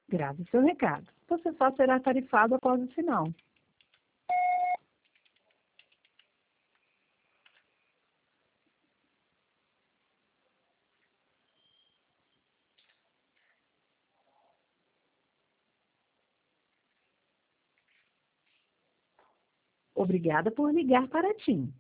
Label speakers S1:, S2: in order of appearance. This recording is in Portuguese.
S1: Grave seu recado. Você só será tarifado após o sinal. Obrigada por ligar para a TIM.